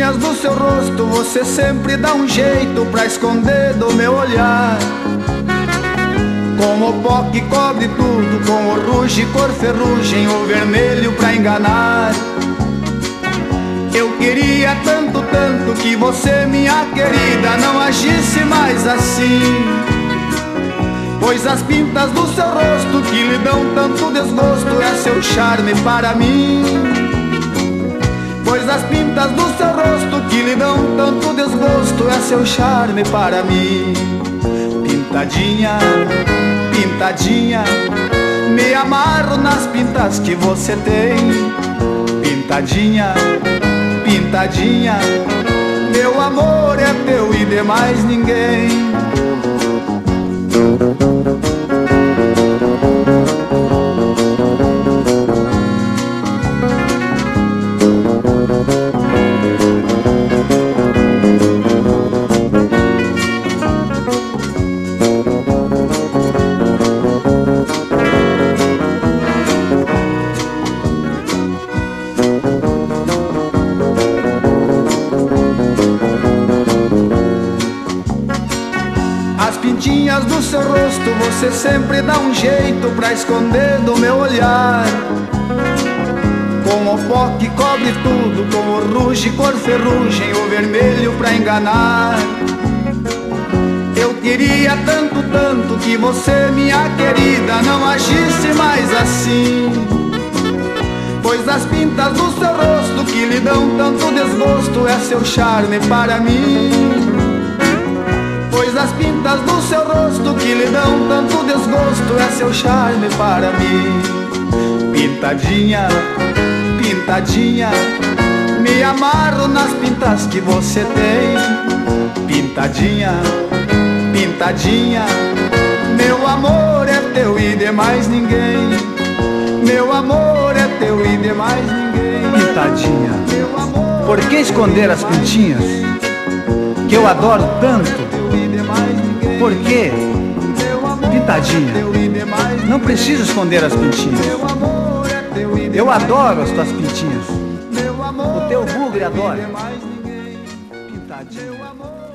pintinhas do seu rosto você sempre dá um jeito pra esconder do meu olhar. Com o pó que cobre tudo, com o ruge cor ferrugem, o vermelho pra enganar. Eu queria tanto, tanto que você, minha querida, não agisse mais assim. Pois as pintas do seu rosto que lhe dão tanto desgosto é seu charme para mim. Pois as pintas do seu rosto que lhe dão tanto desgosto é seu charme para mim. Pintadinha, pintadinha, me amarro nas pintas que você tem. Pintadinha, pintadinha, meu amor é teu e de mais ninguém. As pintinhas do seu rosto você sempre dá um jeito pra esconder do meu olhar. Com o pó que cobre tudo, com o ruge cor ferrugem, o vermelho pra enganar. Eu queria tanto, tanto que você, minha querida, não agisse mais assim. Pois as pintas do seu rosto que lhe dão tanto desgosto é seu charme para mim. Pois as pintas do seu rosto que lhe dão tanto desgosto é seu charme para mim. Pintadinha, pintadinha, me amarro nas pintas que você tem. Pintadinha, pintadinha, meu amor é teu e de mais ninguém. Meu amor é teu e de mais ninguém. Pintadinha, por que esconder as pintinhas que eu adoro tanto? Por quê? Pintadinha, não preciso esconder as pintinhas. Eu adoro as tuas pintinhas. O teu bugre adora. Pintadinha.